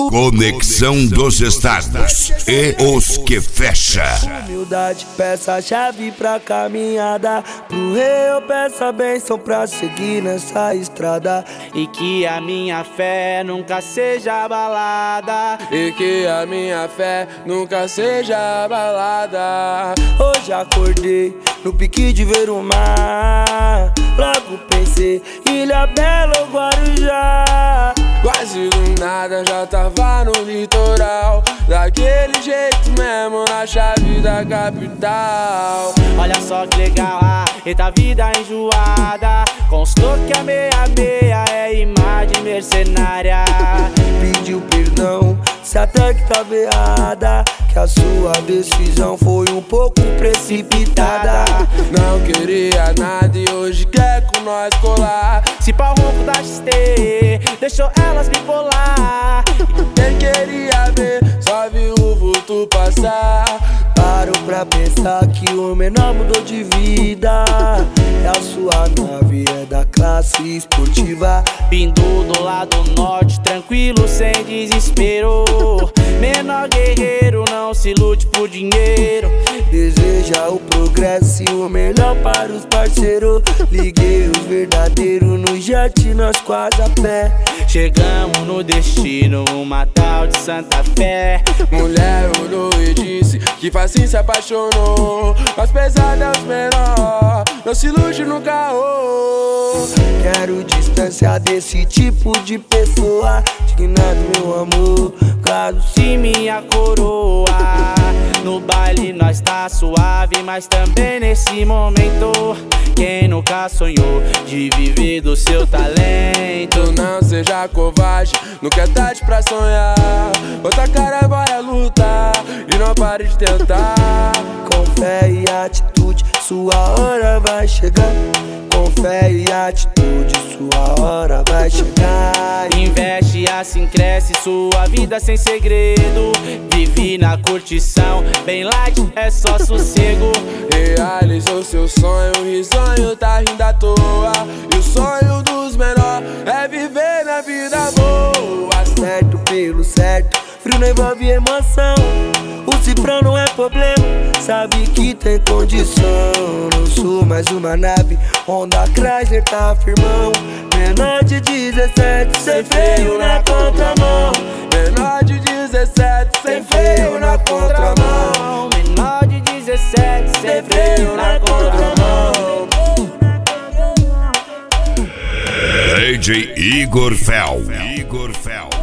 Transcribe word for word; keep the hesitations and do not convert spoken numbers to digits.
Conexão dos Estados e os que fecha. Humildade, peça a chave pra caminhada. Pro rei eu peço a bênção pra seguir nessa estrada. E que a minha fé nunca seja abalada. E que a minha fé nunca seja abalada. Hoje acordei no pique de ver o mar. Logo pensei, Ilha Bela ou Guarujá. Quase do nada já tava no litoral. Daquele jeito mesmo na chave da capital. Olha só que legal, ah, eita vida enjoada. Constou que a meia-meia é imagem mercenária. Pediu perdão, se até que tava errada, que a sua decisão foi um pouco precipitada. Não queria nada e hoje quer com nós colar. Se pau ronco da X T deixou elas bipolar. Quem queria ver só viu o vulto passar. Paro pra pensar que o menor mudou de vida. E a sua nave é da classe esportiva. Vindo do lado norte, tranquilo, sem desespero. Menor guerreiro, não se ilude por dinheiro. Deseja o progresso e o melhor para os parceiros. Liguei os verdadeiros no jet, nós quase a pé. Chegamos no destino, uma tal de Santa Fé. Mulher olhou e disse que facinho se apaixonou. Mas pesado é os menor, não se ilude no caô. Quero distância desse tipo de pessoa. Dignado meu amor, claro se minha coroa. No baile nós tá suave, mas também nesse momento quem nunca sonhou de viver do seu talento? Não seja covarde, nunca é tarde pra sonhar. Outra cara, bora lutar e não pare de tentar. Com fé e atitude, sua hora vai chegar. Com fé e atitude, sua hora vai chegar. Investe assim cresce sua vida sem segredo. Vive na curtição, bem light, é só sossego. Realizou seu sonho, o risonho tá rindo à toa. E o sonho dos menores é viver na vida boa. Certo pelo certo, frio não envolve emoção. O cifrão não é problema, sabe que tem condição. Não sou mais uma nave, Honda Chrysler tá firmão. Menor de dezessete, sem freio na contramão. Menor de dezessete, sem freio na contramão. Menor de dezessete, sem freio na contramão. D J Igor Fel. Igor Fel.